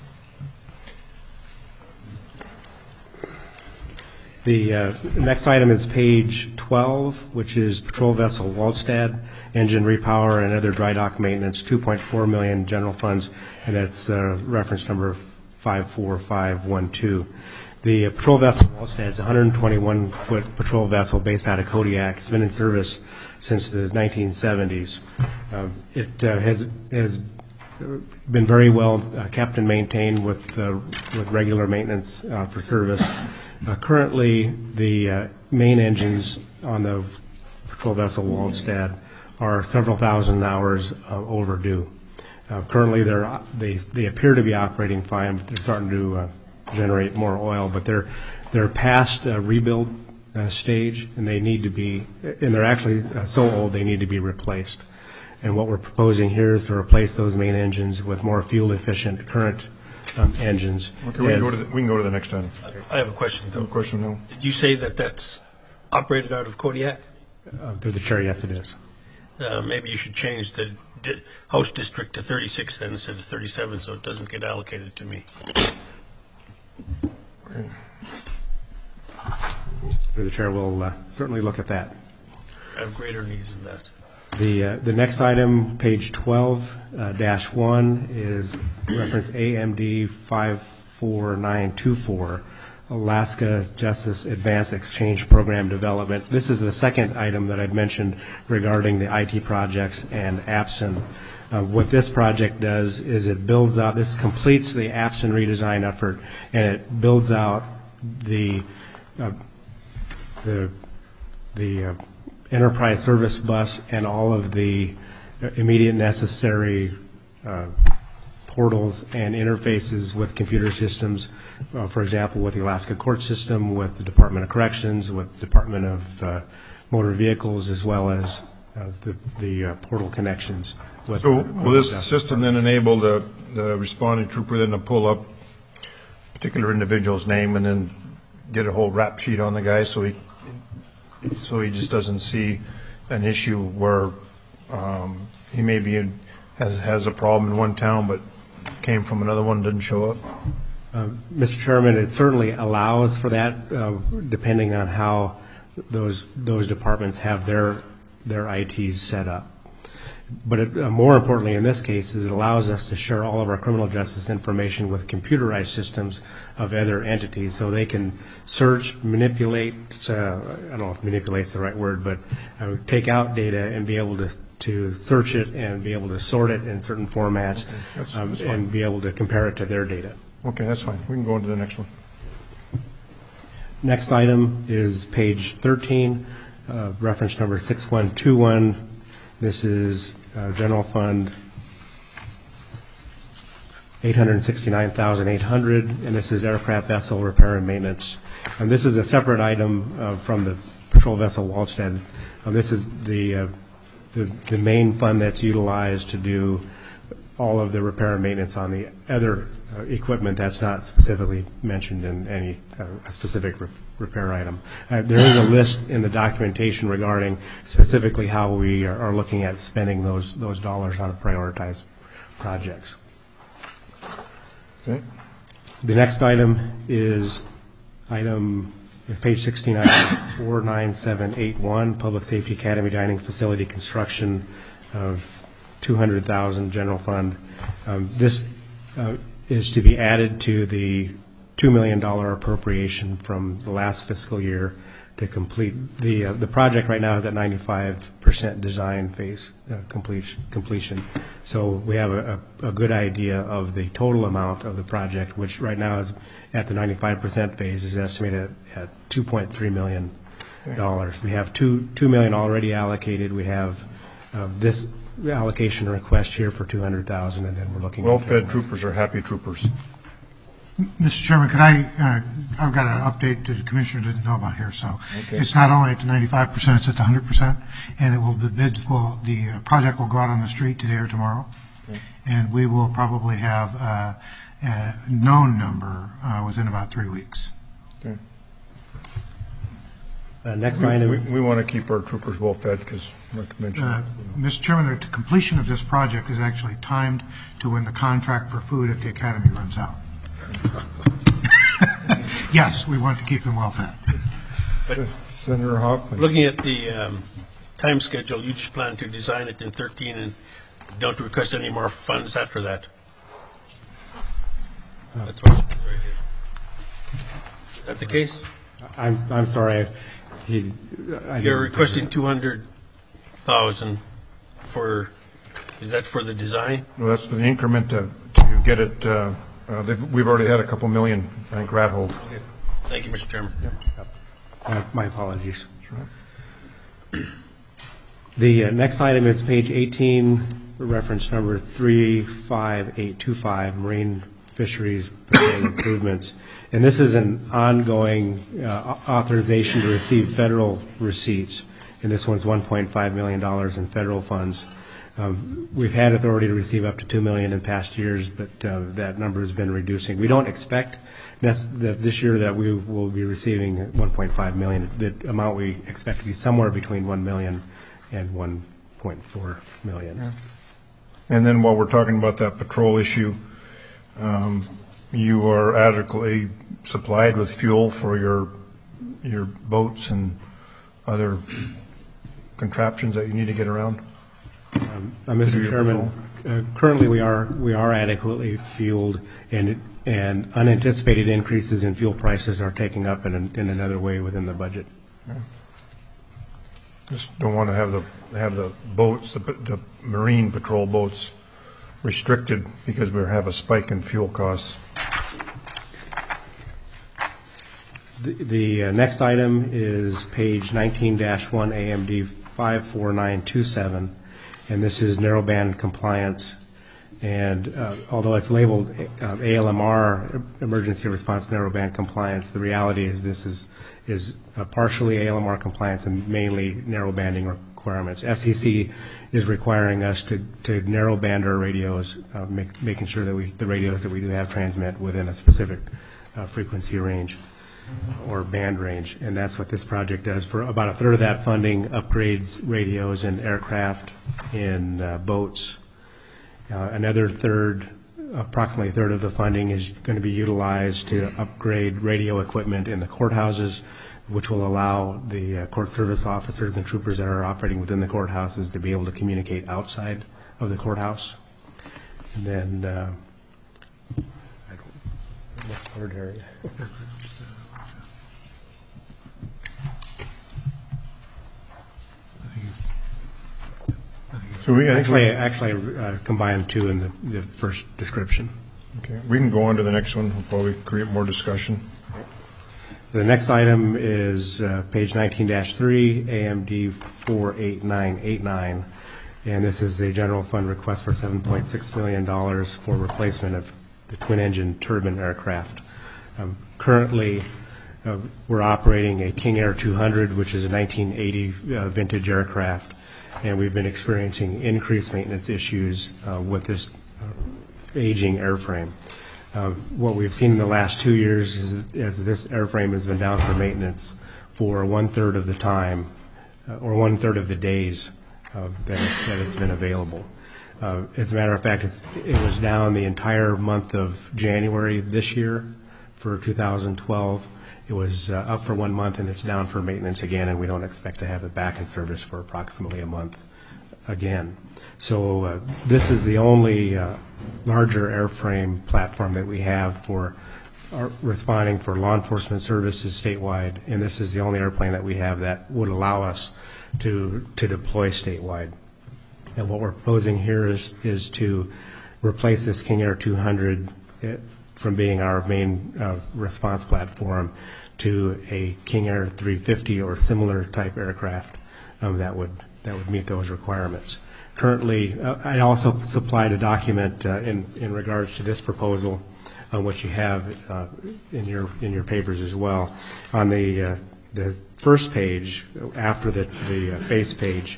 The next item is page 12, which is Patrol Vessel Waldstad, engine repower and other dry dock maintenance, $2.4 million general funds, and that's reference number 54512. The Patrol Vessel Waldstad is a 121-foot patrol vessel based out of Kodiak. It's been in service since the 1970s. It has been very well kept and maintained with regular maintenance for service. Currently, the main engines on the patrol vessel Waldstad are several thousand hours overdue. Currently, they appear to be operating fine, but they're starting to generate more oil. But they're past rebuild stage, and they need to be, and they're actually so old they need to be replaced. And what we're proposing here is to replace those main engines with more fuel-efficient current engines. Okay, we can go to the next item. I have a question, though. Question, no. Did you say that that's operated out of Kodiak? Through the chair, yes, it is. Maybe you should change the House District to 36 then instead of 37 so it doesn't get allocated to me. Okay. Through the chair, we'll certainly look at that. I have greater needs than that. The next item, page 12-1, is reference AMD 54924, Alaska Justice Advanced Exchange Program Development. This is the second item that I'd mentioned regarding the IT projects and APSN. What this project does is it builds out, this completes the APSN redesign effort, and it builds out the enterprise service bus and all of the immediate necessary portals and interfaces with computer systems, for example, with the Alaska Court System, with the Department of Corrections, with the Department of Motor Vehicles, as well as the portal connections. So will this system then enable the responding trooper then to pull up a particular individual's name and then get a whole rap sheet on the guy so he just doesn't see an issue where he maybe has a problem in one town but came from another one and didn't show up? Mr. Chairman, it certainly allows for that, depending on how those departments have their ITs set up. But more importantly in this case is it allows us to share all of our criminal justice information with computerized systems of other entities so they can search, manipulate, I don't know if manipulate's the right word, but take out data and be able to search it and be able to sort it in certain formats. Okay, that's and be able to compare it to their data. Okay, that's fine. We can go on to the next one. Next item is page 13, reference number 6121. This is general fund 869,800, and this is aircraft vessel repair and maintenance. And this is a separate item from the patrol vessel Waldstedt. This is the main fund that's utilized to do all of the repair and maintenance on the other equipment that's not specifically mentioned in any specific repair item. There is a list in the documentation regarding specifically how we are looking at spending those dollars on prioritized projects. Okay. The next item is item page 16, item 49781, Public Safety Academy Dining Facility Construction of $200,000 general fund. This is to be added to the $2 million appropriation from the last fiscal year to complete the project. Right now is at 95% design phase completion. So we have a good idea of the total amount of the project, which right now is at the 95% phase, is estimated at $2.3 million. We have $2 million already allocated. We have this allocation request here for $200,000, and then we're looking. Well-fed troopers are happy troopers. Mr. Chairman, could I've got an update that the commissioner didn't know about here. So Okay. It's not only at the 95%, it's at the 100%, and the project will go out on the street today or tomorrow, and we will probably have a known number within about 3 weeks. Okay. Next item. We want to keep our troopers well-fed because, like I mentioned. Mr. Chairman, the completion of this project is actually timed to when the contract for food at the academy runs out. Yes, we want to keep them well-fed. Senator Hoffman. Looking at the time schedule, you just plan to design it in 13 and don't request any more funds after that. That's what's right here. Is that the case? I'm sorry. You're requesting 200,000 for, is that for the design? No, that's the increment to get it. We've already had a couple million, I think, rat hold. Okay. Thank you, Mr. Chairman. My apologies. The next item is page 18, reference number 35825, Marine Fisheries Improvements. And this is an ongoing authorization to receive federal receipts. And this one's $1.5 million in federal funds. We've had authority to receive up to $2 million in past years, but that number has been reducing. We don't expect this year that we will be receiving $1.5 million. The amount we expect to be somewhere between $1 million and $1.4 million. Yeah. And then while we're talking about that patrol issue, you are adequately supplied with fuel for your boats and other contraptions that you need to get around? Mr. Chairman, currently we are adequately fueled, and unanticipated increases in fuel prices are taking up in another way within the budget. Yeah. Just don't want to have the boats, the marine patrol boats, restricted because we have a spike in fuel costs. The next item is page 19-1 AMD 54927, and this is narrowband compliance. And although it's labeled ALMR, Emergency Response Narrowband Compliance, the reality is this is partially ALMR compliance and mainly narrowbanding requirements. FCC is requiring us to narrowband our radios, making sure that the radios that we do have transmit within a specific frequency range or band range, and that's what this project does. For about a third of that funding, upgrades radios in aircraft, in boats. Another third approximately a third of the funding is going to be utilized to upgrade radio equipment in the courthouses, which will allow the court service officers and troopers that are operating within the courthouses to be able to communicate outside of the courthouse. And then, I don't, what's word area? So we, I think we, Actually, combined two in the first description. okay, we can go on to the next one. We'll probably create more discussion. The next item is page 19-3, AMD 48989, and this is a general fund request for $7.6 million for replacement of the twin-engine turbine aircraft. Currently, we're operating a King Air 200, which is a 1980 vintage aircraft, and we've been experiencing increased maintenance issues with this aging airframe. What we've seen in the last 2 years is this airframe has been down for maintenance for 1/3 of the time, or 1/3 of the days that it's been available. As a matter of fact, it was down the entire month of January this year for 2012. It was up for 1 month, and it's down for maintenance again, and we don't expect to have it back in service for approximately a month again. So this is the only larger airframe platform that we have for responding for law enforcement services statewide, and this is the only airplane that we have that would allow us to deploy statewide. And what we're proposing here is to replace this King Air 200 from being our main response platform to a King Air 350 or similar type aircraft that would meet those requirements. Currently, I also supplied a document in regards to this proposal, which you have in your papers as well. On the first page, after the base page,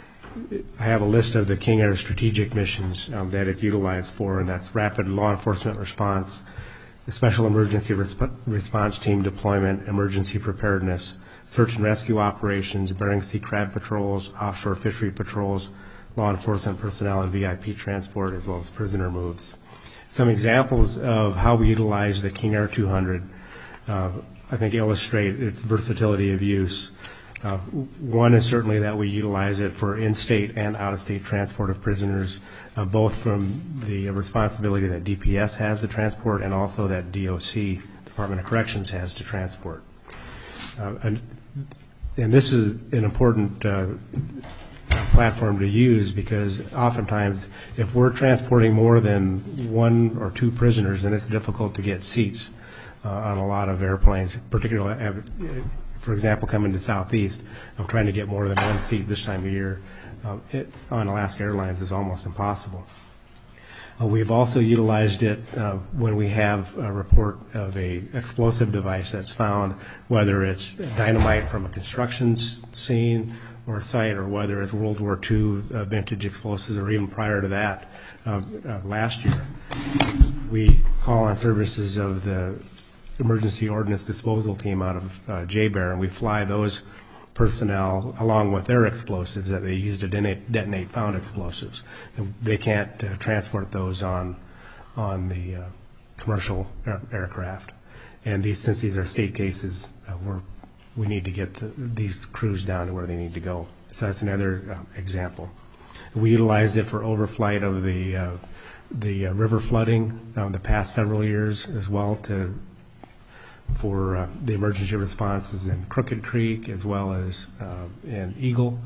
I have a list of the King Air strategic missions that it's utilized for, and that's rapid law enforcement response, the special emergency response team deployment, emergency preparedness, search and rescue operations, Bering Sea crab patrols, offshore fishery patrols, law enforcement personnel, and VIP transport, as well as prisoner moves. Some examples of how we utilize the King Air 200, I think, illustrate its versatility of use. One is certainly that we utilize it for in-state and out-of-state transport of prisoners, both from the responsibility that DPS has to transport and also that DOC, Department of Corrections, has to transport. And this is an important platform to use because oftentimes if we're transporting more than 1 or 2 prisoners, then it's difficult to get seats on a lot of airplanes, particularly, for example, coming to Southeast. I'm trying to get more than 1 seat this time of year on Alaska Airlines is almost impossible. We've also utilized it when we have a report of a explosive device that's found, whether it's dynamite from a construction scene or site, or whether it's World War II vintage explosives, or even prior to that last year. We call on services of the Emergency Ordnance Disposal Team out of JBER, and we fly those personnel along with their explosives that they use to detonate found explosives. And they can't transport those on the commercial aircraft. And since these are state cases, we need to get these crews down to where they need to go. So that's another example. We utilized it for overflight of the river flooding the past several years as well for the emergency responses in Crooked Creek as well as in Eagle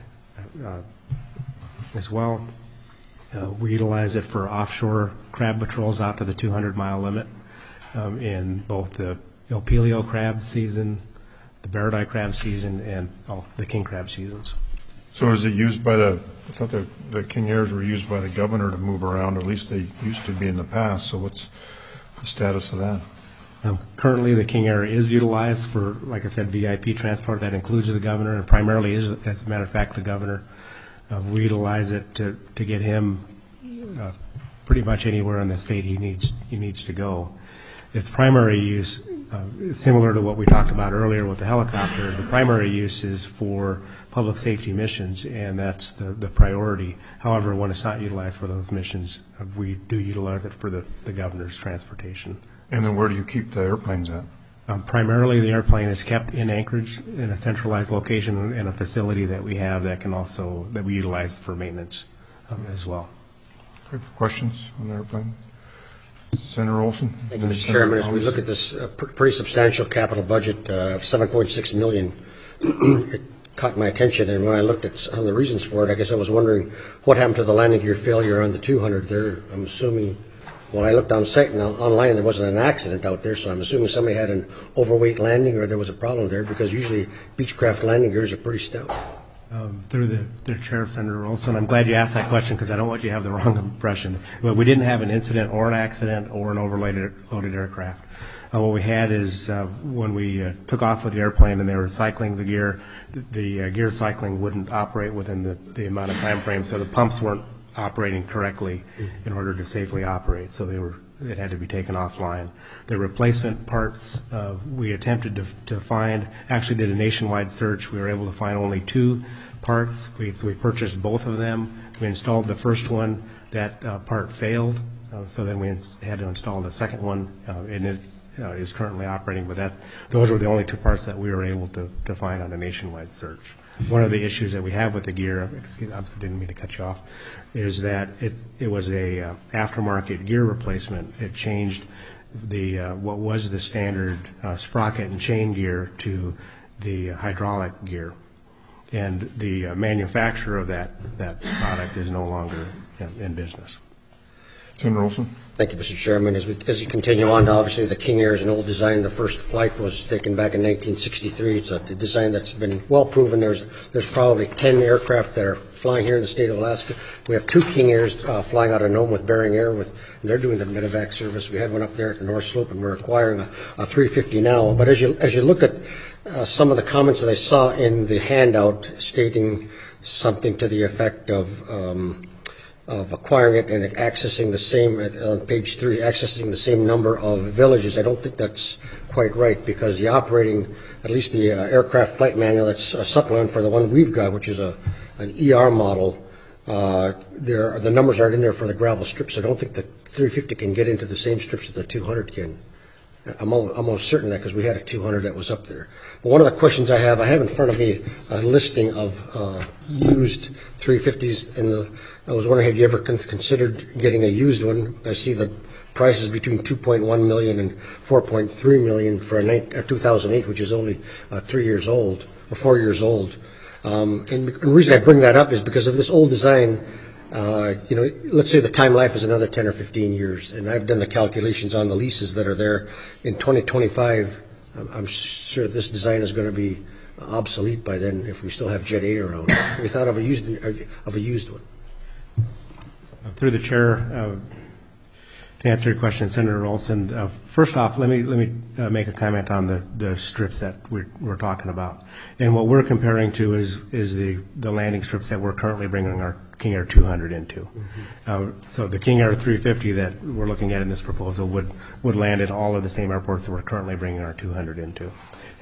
as well. We utilize it for offshore crab patrols out to the 200-mile limit in both the Opelio crab season, the Baradai crab season, and the king crab seasons. So is it used by I thought the King Airs were used by the governor to move around, or at least they used to be in the past, so what's the status of that? Currently, the King Air is utilized for, like I said, VIP transport. That includes the governor, and primarily is, as a matter of fact, the governor. We utilize it to get him pretty much anywhere in the state he needs to go. Its primary use Similar to what we talked about earlier with the helicopter, the primary use is for public safety missions, and that's the priority. However, when it's not utilized for those missions, we do utilize it for the governor's transportation. And then where do you keep the airplanes at? Primarily, the airplane is kept in Anchorage in a centralized location in a facility that we have that we utilize for maintenance as well. Questions on the airplane? Senator Olson? Thank you, Mr. Chairman. As we look at this pretty substantial capital budget of $7.6 million, it caught my attention, and when I looked at some of the reasons for it, I guess I was wondering what happened to the landing gear failure on the 200 there. I'm assuming, when I looked on site and online, there wasn't an accident out there, so I'm assuming somebody had an overweight landing or there was a problem there, because usually Beechcraft landing gears are pretty stout. Through the chair, Senator Olson, I'm glad you asked that question because I don't want you to have the wrong impression. But we didn't have an incident or an accident or an overloaded aircraft. What we had is when we took off with the airplane and they were cycling the gear cycling wouldn't operate within the amount of time frame, so the pumps weren't operating correctly in order to safely operate, so it had to be taken offline. The replacement parts we attempted to find, actually did a nationwide search. We were able to find only 2 parts. So we purchased both of them. We installed the first one. That part failed, so then we had to install the second one, and it is currently operating, but those were the only 2 parts that we were able to find on a nationwide search. One of the issues that we have with the gear, I didn't mean to cut you off, is that it was a aftermarket gear replacement. It changed what was the standard sprocket and chain gear to the hydraulic gear, and the manufacturer of that product is no longer in business. Senator Olson? Thank you, Mr. Chairman. As you continue on, obviously the King Air is an old design. The first flight was taken back in 1963. It's a design that's been well proven. There's probably 10 aircraft that are flying here in the state of Alaska. We have 2 King Airs flying out of Nome with Bering Air. They're doing the medevac service. We had one up there at the North Slope, and we're acquiring a 350 now. But as you look at some of the comments that I saw in the handout stating something to the effect of acquiring it and accessing the same, on page 3, accessing the same number of villages, I don't think that's quite right, because the operating, at least the aircraft flight manual that's a supplement for the one we've got, which is an ER model, the numbers aren't in there for the gravel strips. I don't think the 350 can get into the same strips that the 200 can. I'm almost certain of that, because we had a 200 that was up there. But one of the questions I have in front of me a listing of used 350s, and I was wondering, have you ever considered getting a used one? I see the prices between $2.1 million and $4.3 million for a 2008, which is only 3 years old, or 4 years old. And the reason I bring that up is because of this old design. Let's say the time life is another 10 or 15 years, and I've done the calculations on the leases that are there. In 2025, I'm sure this design is going to be obsolete by then if we still have Jet A around. We thought of a used one. Through the chair, to answer your question, Senator Olson, first off, let me make a comment on the strips that we're talking about. And what we're comparing to is the landing strips that we're currently bringing our King Air 200 into. So the King Air 350 that we're looking at in this proposal would land at all of the same airports that we're currently bringing our 200 into.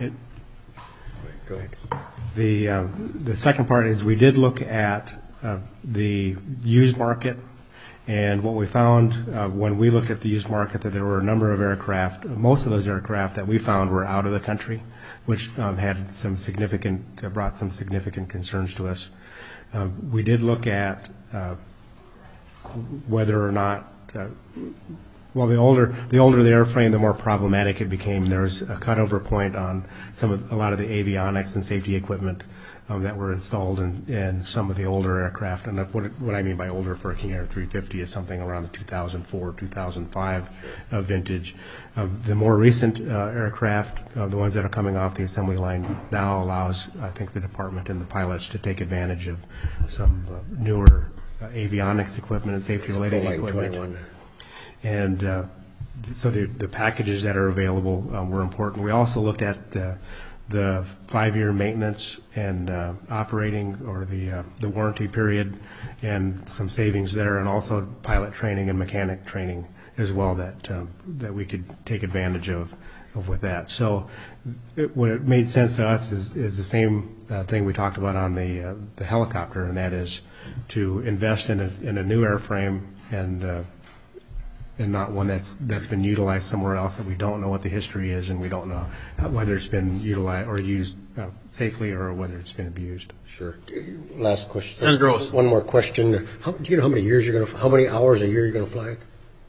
Go ahead. The second part is we did look at the used market. And what we found when we looked at the used market, that there were a number of aircraft, most of those aircraft that we found were out of the country, which brought some significant concerns to us. We did look at whether or not, the older the airframe, the more problematic it became. There was a cutover point on a lot of the avionics and safety equipment that were installed in some of the older aircraft. And what I mean by older for a King Air 350 is something around the 2004, 2005 vintage. The more recent aircraft, the ones that are coming off the assembly line now, allows, I think, the department and the pilots to take advantage of some newer avionics equipment and safety-related equipment. 21. And so the packages that are available were important. We also looked at the 5-year maintenance and operating, or the warranty period, and some savings there, and also pilot training and mechanic training as well that we could take advantage of with that. So what it made sense to us is the same thing we talked about on the helicopter, and that is to invest in a new airframe and not one that's been utilized somewhere else that we don't know what the history is, and we don't know whether it's been utilized or used safely or whether it's been abused. Sure. Last question. Senator Olson. One more question. Do you know how many hours a year you're going to fly it?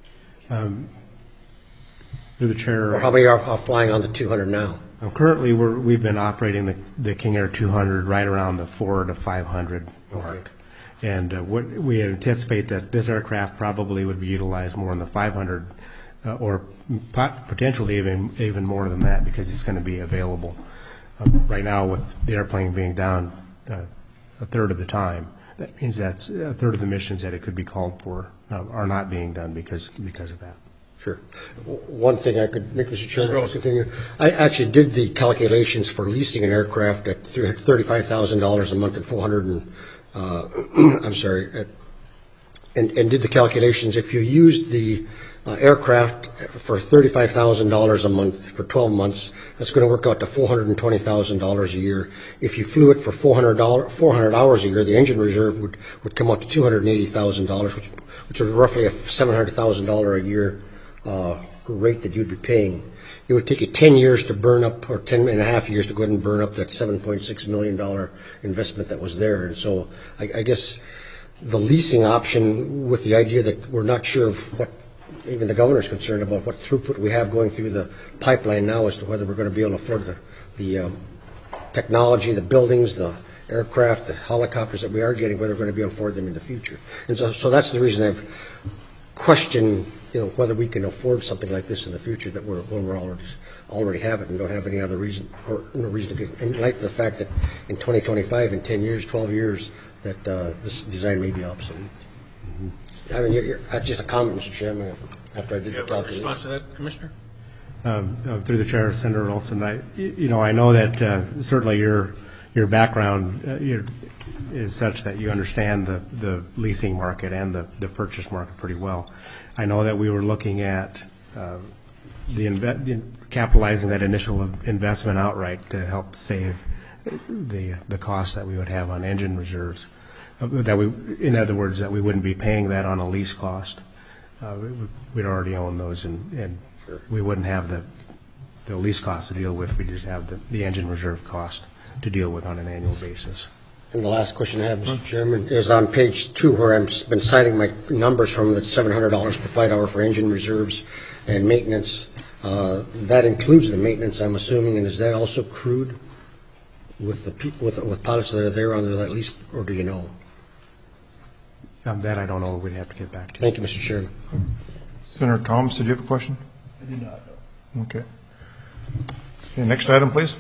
Through the chair. Or how many are flying on the 200 now? Currently, we've been operating the King Air 200 right around the 400 to 500 mark. Okay. And what we anticipate that this aircraft probably would be utilized more in the 500 or potentially even more than that, because it's going to be available. Right now, with the airplane being down a third of the time, that means that a third of the missions that it could be called for are not being done because of that. Sure. One thing I could make, Mr. Chairman, continue. I actually did the calculations for leasing an aircraft at $35,000 a month at 400 and and did the calculations. If you used the aircraft for $35,000 a month for 12 months, that's going to work out to $420,000 a year. If you flew it for 400 hours a year, the engine reserve would come out to $280,000, which is roughly a $700,000 a year rate that you'd be paying. It would take you 10 years to burn up, or 10 and a half years to go ahead and burn up that $7.6 million investment that was there. And so I guess the leasing option, with the idea that we're not sure of what, even the governor's concerned about what throughput we have going through the pipeline now as to whether we're going to be able to afford the technology, the buildings, the aircraft, the helicopters that we are getting, whether we're going to be able to afford them in the future. And so that's the reason I've questioned whether we can afford something like this in the future, that when we're already have it and don't have any other reason, or no reason to get, in light of the fact that in 2025, in 10 years, 12 years, that this design may be obsolete. Mm-hmm. I mean, that's just a comment, Mr. Chairman, after I did the calculation. Response to that, Commissioner? Through the chair, Senator Olson, I know that certainly your background is such that you understand the leasing market and the purchase market pretty well. I know that we were looking at capitalizing that initial investment outright to help save the cost that we would have on engine reserves. In other words, that we wouldn't be paying that on a lease cost. We'd already own those, and we wouldn't have the lease cost to deal with. We just have the engine reserve cost to deal with on an annual basis. And the last question I have, Mr. Chairman, is on page 2, where I've been citing my numbers from the $700 per flight hour for engine reserves and maintenance. That includes the maintenance, I'm assuming, and is that also crewed with the people, with pilots that are there under that lease, or do you know? That I don't know. We'd have to get back to you. Thank you, Mr. Chairman. Senator Thomas, did you have a question? I did not know. Okay. Next item, please.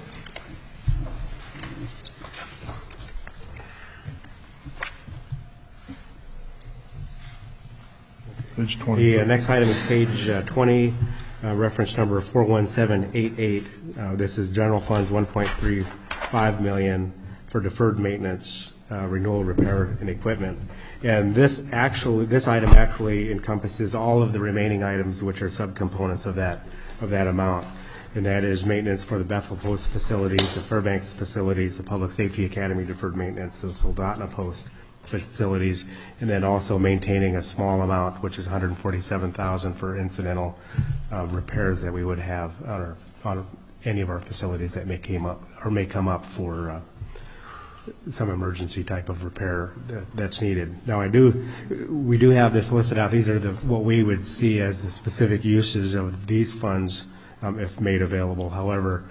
Page 20. The next item is page 20, reference number 41788. This is general funds, $1.35 million for deferred maintenance, renewal, repair, and equipment. And this item actually encompasses all of the remaining items, which are subcomponents of that amount. And that is maintenance for the Bethel Post facilities, the Fairbanks facilities, the Public Safety Academy deferred maintenance, the Soldotna Post facilities, and then also maintaining a small amount, which is $147,000 for incidental repairs that we would have on any of our facilities that may come up for some emergency type of repair that's needed. Now, we do have this listed out. These are what we would see as the specific uses of these funds if made available. However,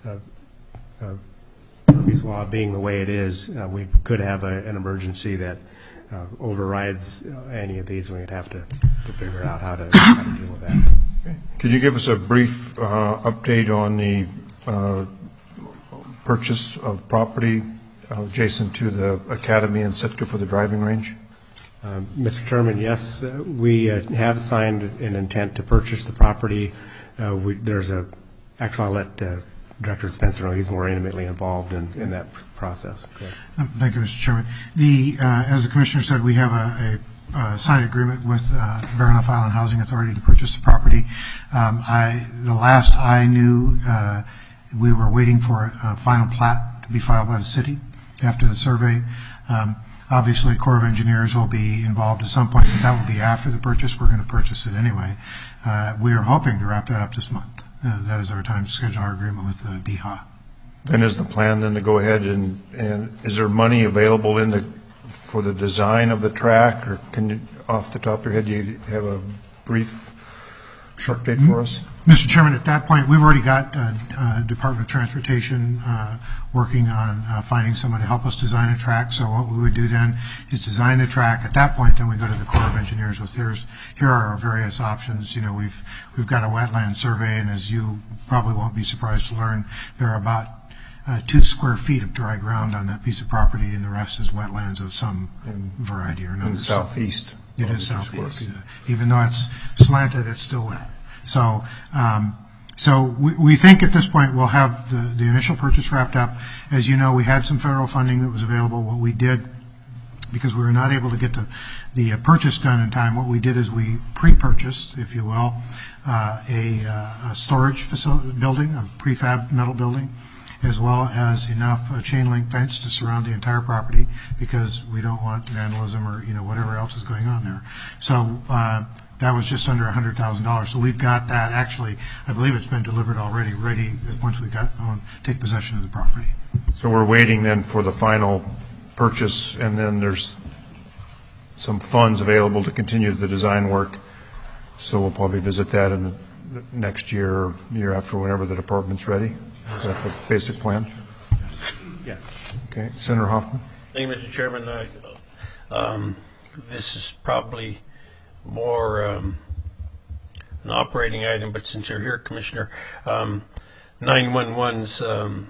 Murphy's Law being the way it is, we could have an emergency that overrides any of these. We'd have to figure out how to deal with that. Okay. Could you give us a brief update on the purchase of property adjacent to the academy and Sitka for the driving range? Mr. Chairman, yes, we have signed an intent to purchase the property. Actually, I'll let Director Spencer know. He's more intimately involved in that process. Okay. Thank you, Mr. Chairman. As the Commissioner said, we have a signed agreement with Baranof Island Housing Authority to purchase the property. The last I knew, we were waiting for a final plat to be filed by the city after the survey. Obviously, Corps of Engineers will be involved at some point, but that will be after the purchase. We're going to purchase it anyway. We are hoping to wrap that up this month. That is our time schedule, our agreement with BHA. Then is the plan then to go ahead and is there money available for the design of the track, or can you, off the top of your head, you have a brief short date for us? Mr. Chairman, at that point, we've already got Department of Transportation working on finding someone to help us design a track. So what we would do then is design the track. At that point, then we go to the Corps of Engineers with here are our various options. You know, we've got a wetland survey, and as you probably won't be surprised to learn, there are about 2 square feet of dry ground on that piece of property, and the rest is wetlands of some variety or another. In the southeast. It is southeast. Even though it's slanted, it's still wet. So we think at this point we'll have the initial purchase wrapped up. As you know, we had some federal funding that was available. What we did, because we were not able to get the purchase done in time, what we did is we pre-purchased, if you will, a storage facility building, a prefab metal building, as well as enough chain link fence to surround the entire property, because we don't want vandalism or whatever else is going on there. So that was just under $100,000. So we've got that. Actually, I believe it's been delivered already, ready once we take possession of the property. So we're waiting then for the final purchase, and then there's some funds available to continue the design work. So we'll probably visit that in the next year or year after, whenever the department's ready. Is that the basic plan? Yes. Okay. Senator Hoffman. Thank you, Mr. Chairman. This is probably more an operating item, but since you're here, Commissioner, 911s,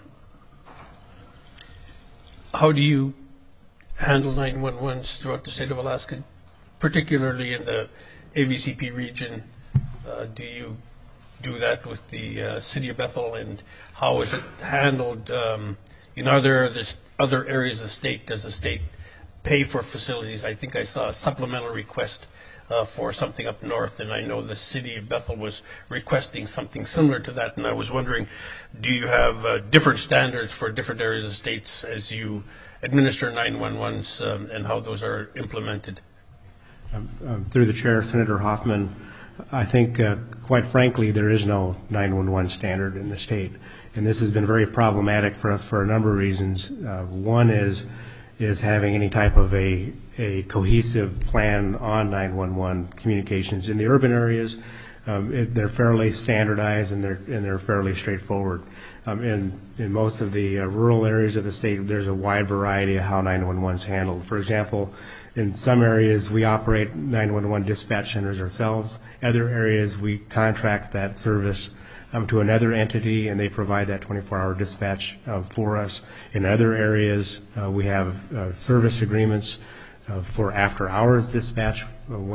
how do you handle 911s throughout the state of Alaska, particularly in the AVCP region? Do you do that with the city of Bethel, and how is it handled? Are there other areas of the state? Does the state pay for facilities? I think I saw a supplemental request for something up north, and I know the city of Bethel was requesting something similar to that, and I was wondering, do you have different standards for different areas of states as you administer 911s and how those are implemented? Through the chair, Senator Hoffman, I think, quite frankly, there is no 911 standard in the state, and this has been very problematic for us for a number of reasons. One is having any type of a cohesive plan on 911 communications. In the urban areas, they're fairly standardized and they're fairly straightforward. In most of the rural areas of the state, there's a wide variety of how 911 is handled. For example, in some areas, we operate 911 dispatch centers ourselves. Other areas, we contract that service to another entity, and they provide that 24-hour dispatch for us. In other areas, we have service agreements for after-hours dispatch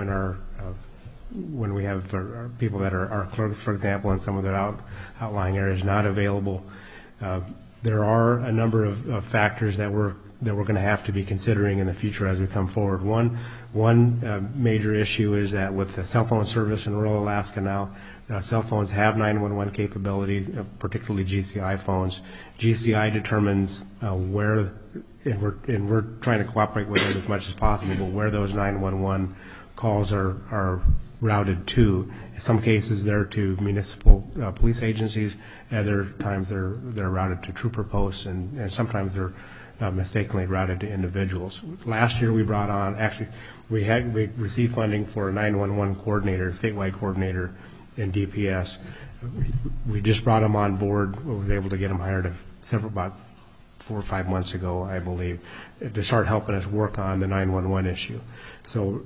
when we have people that are our clerks, for example, in some of the outlying areas not available. There are a number of factors that we're going to have to be considering in the future as we come forward. One major issue is that with the cell phone service in rural Alaska now, cell phones have 911 capability, particularly GCI phones. GCI determines where, and we're trying to cooperate with it as much as possible, but where those 911 calls are routed to. In some cases, they're to municipal police agencies. Other times, they're routed to trooper posts, and sometimes they're mistakenly routed to individuals. Last year, we brought on, actually, we received funding for a 911 coordinator, statewide coordinator in DPS. We just brought him on board. We was able to get him hired about 4 or 5 months ago, I believe, to start helping us work on the 911 issue. So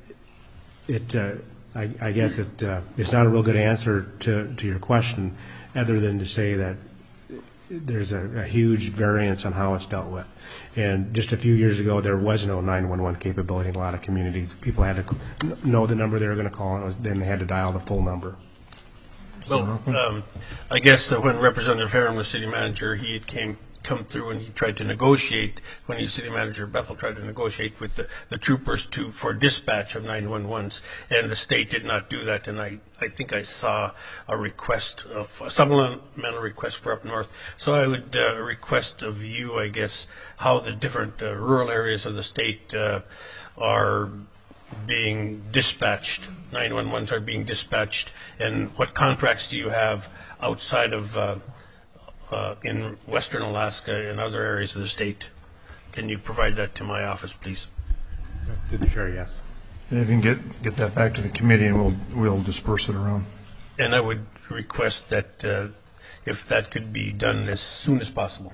I guess it's not a real good answer to your question, other than to say that there's a huge variance on how it's dealt with. And just a few years ago, there was no 911 capability in a lot of communities. People had to know the number they were going to call, and then they had to dial the full number. Well, I guess when Representative Herron was city manager, he came come through and he tried to negotiate, when he was city manager, Bethel tried to negotiate with the troopers for dispatch of 911s, and the state did not do that. And I think I saw a request of a supplemental request for up north. So I would request of you, I guess, how the different rural areas of the state are being dispatched, 911s are being dispatched, and what contracts do you have outside of in Western Alaska and other areas of the state? Can you provide that to my office, please? Through the chair, yes. And if you can get that back to the committee, and we'll disperse it around. And I would request that if that could be done as soon as possible.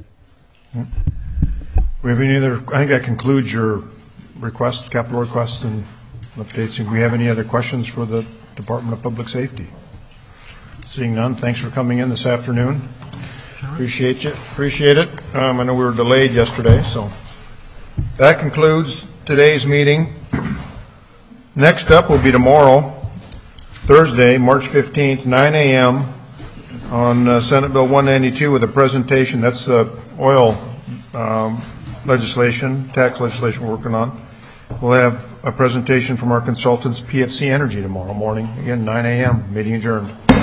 We have any other? I think that concludes your requests, capital requests, and updates. Do we have any other questions for the Department of Public Safety? Seeing none, thanks for coming in this afternoon. Appreciate it. I know we were delayed yesterday, so that concludes today's meeting. Next up will be tomorrow, Thursday, March 15th, 9 a.m. on Senate Bill 192 with a presentation. That's the oil legislation, tax legislation we're working on. We'll have a presentation from our consultants, PFC Energy, tomorrow morning. Again, 9 a.m. Meeting adjourned.